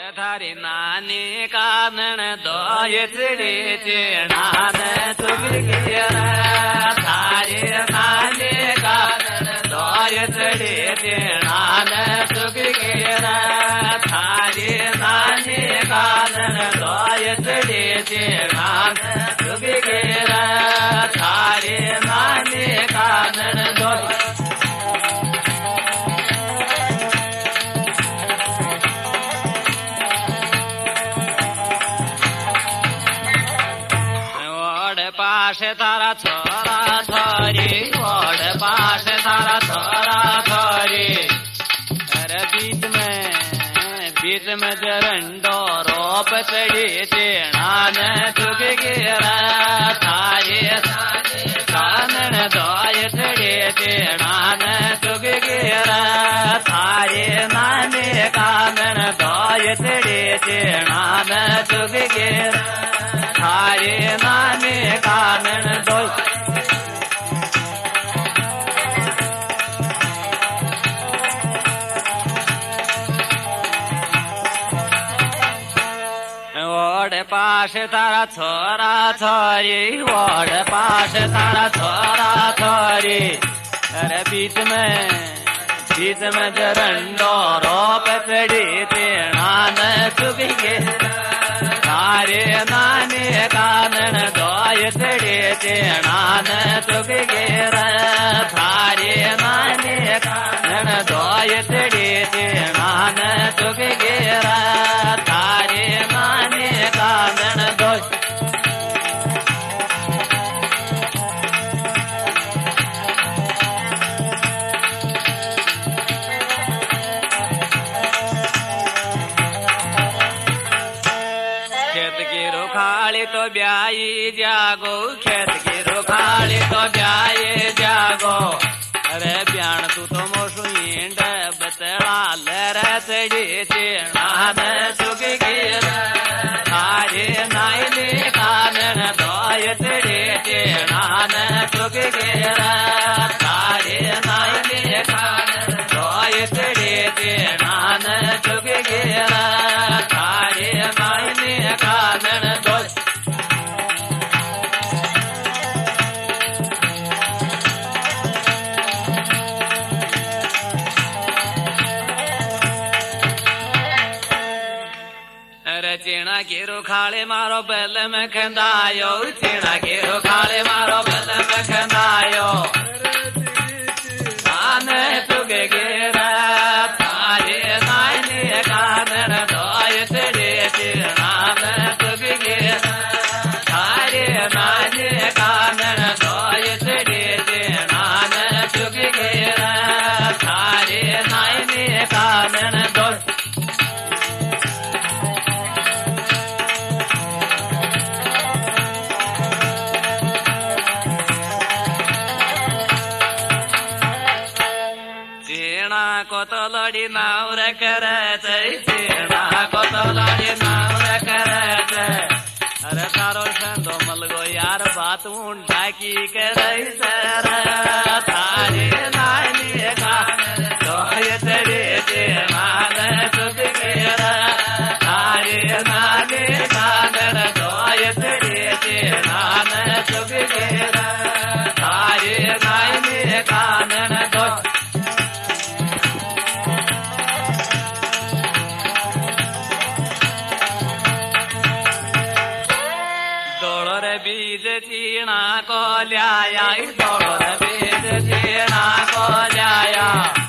थारी नानी कानन दोयचडी चिणान तुगीर थारी नानी कानन दोयचडी चिणान तुगीर थारी नानी कानन दोयचडी चिणान तुगीर थारी नानी कानन दोय पाशे तारा छोरा छोरी ओढ़ पाशे तारा छोरा छोरी अरे बीच में जरंडो रोप चढ़ी चिणान चुग गिरा थारी कानन दोय चढ़ी चिणान चुग गिरा थारी नानी कानन दोय चढ़ी चिणान चुग गिरा थारी नानी कानन दोय ओढ़ पाश तारा छोरा छोरी ओढ़ पाश तारा छोरा छोरी अरे बीच में जरंडो रोप चढ़ी चिणान चुग गिरा थारे नानी कानन दोय चढ़ी चिणान चुग गिरा थारे नानी कानन दोय चढ़ी चिणान चुग गिरा थारे नानी कानन दोय रुखाली तो ब्याई जागो खेत की रुखाली तो ब्याई जागो अरे ब्याण तू तो मोसु इंड बतला लर चढ़ी चिणान चुग गिरा थारे नानी कानन दोय चढ़ी चिणान चुग गिरा थारे नानी कानन दोय चढ़ी चिणान चुग गिरा थारे नानी कानन दोय चीणा की रुखाले मारो बेल में खंदायो चीणा की रुखाले मारो बेल में खंदायो काने तुगे गिरा थारे नानी कानन दोय चढ़ी चिणान तुग गिरा थारे नानी कानन दोय चढ़ी चिणान तुग गिरा थारे नानी कानन दोय कोतलड़ी नावर करत चीणा कोतलड़ी नावर करत अरे तारो संदो मलगो यार बात उंडा की करई सर थारे नानी कानन दोय चढ़ी चिणान चुग गिरा थारे नानी कानन दोय चढ़ी चिणान चुग गिरा थारे नानी कानन दोय बीज चीणा को ल्याया दौड़ बीज चीणा को ल्याया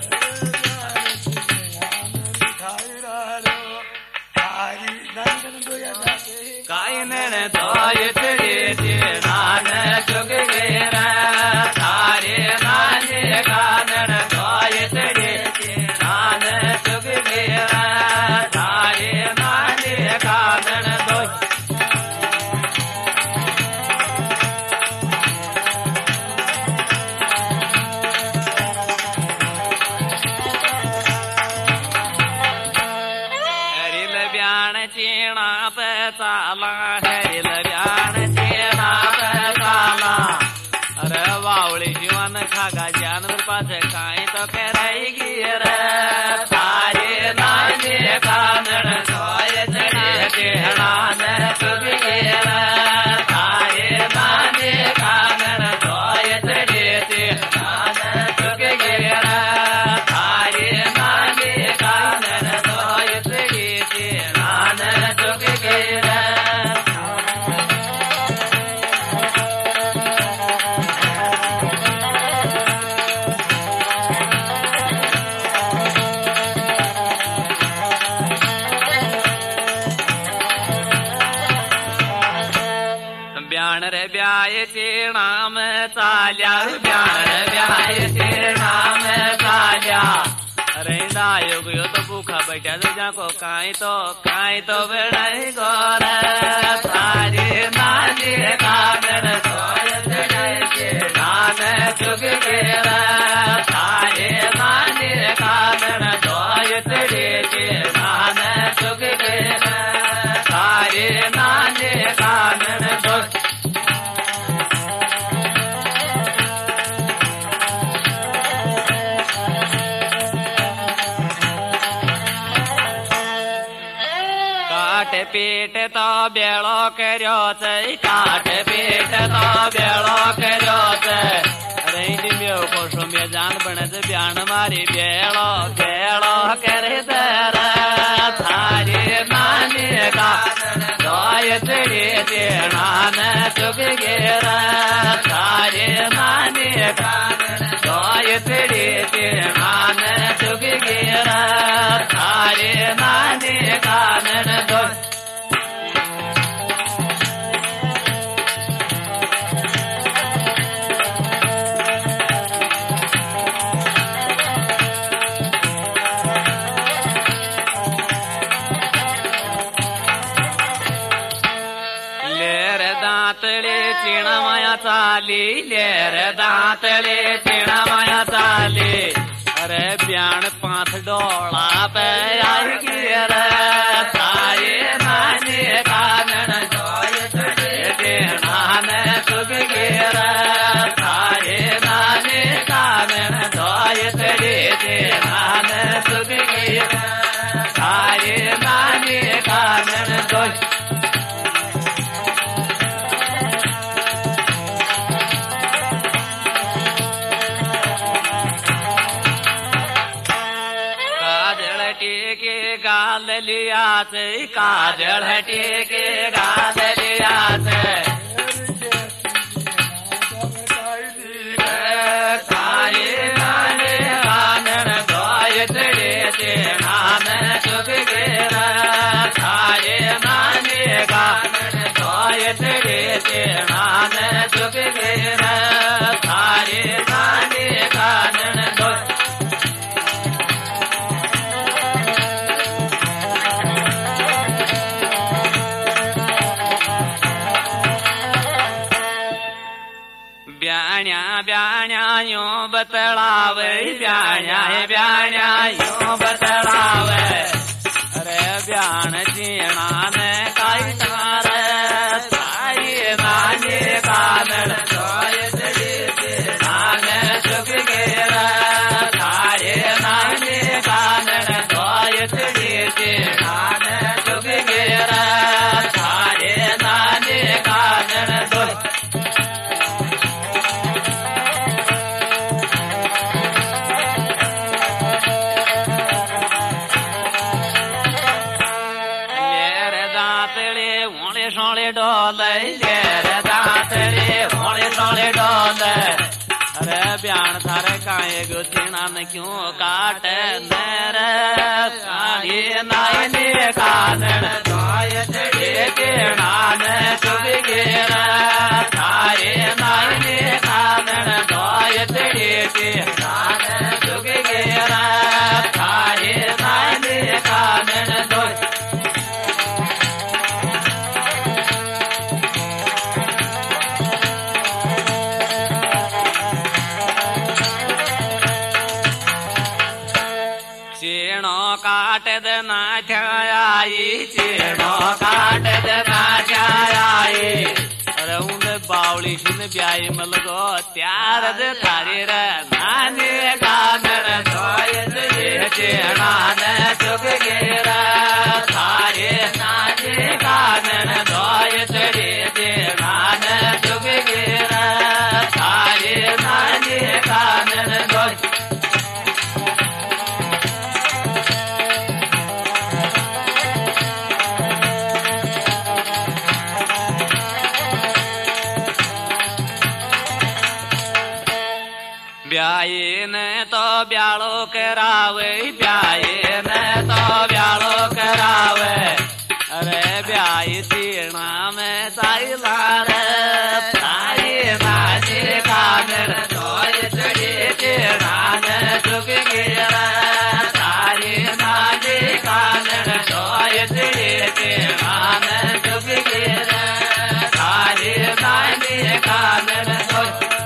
कायनन दोय चढ़ी चिणान चुग गिरा थारे नानी कानन दोय चढ़ी चिणान चुग गिरा थारे नानी कानन दोय चीणा पे चाला हरिल ब्याण चीणा पे चाला अरे वावड़ी जीवन खागा जानवर पास काई तो करेगी रे थारे नानी कानन दोय ब्याय चीणा में चाल्या ब्याण ब्याय चीणा में चाल्या रेंदा योग यो तो भूखा बैठा तो जाको काई तो बेड़ाई गोर सारी नानी कागन सोयत जैसे नान चुग गेरा सारे नानी कागन सोयत जैसे नान चुग गेरा सारे नानी कागन पीठ तो बेड़ो कर्यो काट पीठ तो बेड़ो कर्यो रेंज में कोशो में जान बने ब्याण मारी बेड़ो बेड़ो करे दर थारी नानी का दोयत रे नान चुग गेरा थारी नानी का दोयत रे नान चुग गेरा थारी नानी कानन दो चाली लेर दांतले चिणा माया चाली अरे ब्याण पांच डोला पे आई गिर सारे नानी कानन जोयत दे नान चुग गिर सारे नानी कानन जोयत दे नान चुग गिर सारे नानी कानन जोय गाल लिया से काजल हटे के गाल लिया से सारे नाने कानन दोयत रे नान चुग गेरा सारे नाने कानन दोयत रे नान चुग गेरा सारे नाने कानन दो ब्याण्या यो बतलावे ब्याण्या यो बतलावे अरे ब्याण जीणा ने काई तार साई नानी कानन दोयत रे नान चुग गेरा सारे नानी कानन दोयत रे नान चुग गेरा सारे नानी कानन दो अरे ब्याण थारे काए गो चीणा न क्यों काट नर सारी नानी कानन दोयत रे नान चुग गेरा सारे नानी कानन दोयत रे नान चुग गेरा सारे नानी कानन दोय काट देना छाई चीणो काट देना छाई अरे उन बावली सिन ब्याई मलगो त्यार दे थारी रे नानी कानन दोयत रे चीणा ने चुग गेरा थारे नानी कानन दोयत रे नान चुग गेरा थारे नानी कानन दोय ब्याये ने तो ब्यालो करावे ब्याये ने तो ब्यालो करावे अरे ब्याई चीणा में साई लार बजड़े के मान जुग गिर सारी दानी कानन तो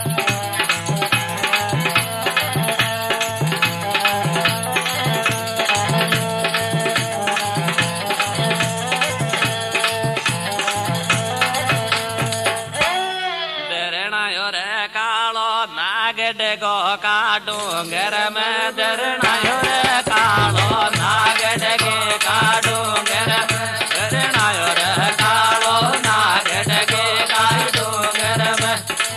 गो का डोंगर में दरनायो रे कालो नागड़ के का डोंगर दरनायो रे कालो नागड़ के का डोंगर में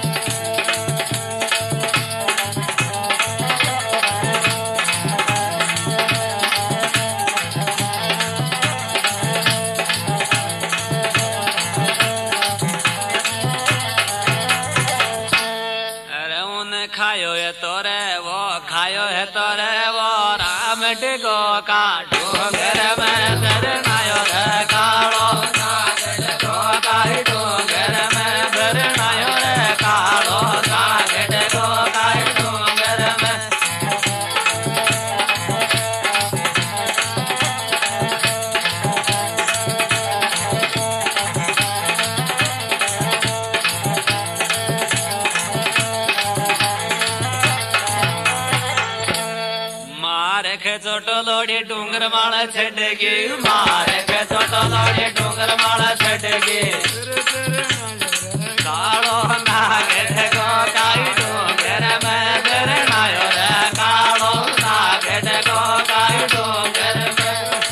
खायो है तोरे वो खायो है तोरे वो राम डिगो का डोंगर में दरनायो रे कालो नागड़ गो का डोंगर में दरनायो रे कालो नागड़ गो का डोंगर में छोटो लोड़ी डूंगर माला छड़गी मारे के छोटो लोड़ी डूंगर माला छड़गी कालो नागड़ गो काई डूंगर में दरनायो रे कालो नागड़ गो काई डूंगर में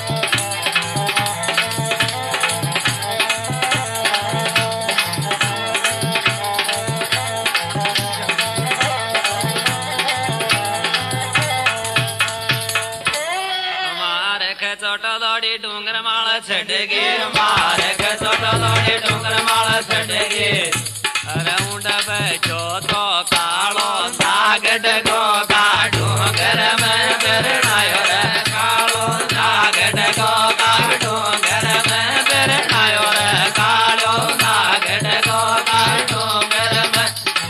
छोटो लोड़ी डूंगर माला छड़गी मारे के छोटो लोड़ी डूंगर माला छड़गी अरे उड़ बैठो तो कालो नागड़ गो का डूंगर में दरनायो रे कालो नागड़ गो का डूंगर में दरनायो रे कालो नागड़ गो का डूंगर में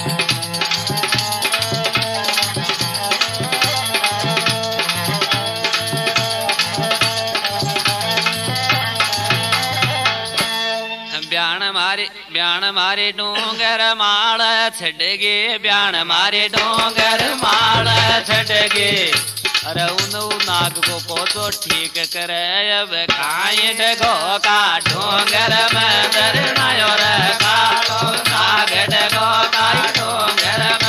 ब्याण मारे डूंगर माल छड़गे ब्याण मारे डूंगर माल छड़गे अरे उन नाग को पोतो ठीक करे अब काई डगो का डूंगर में दरनायो रे कालो नागड़ गो का डूंगर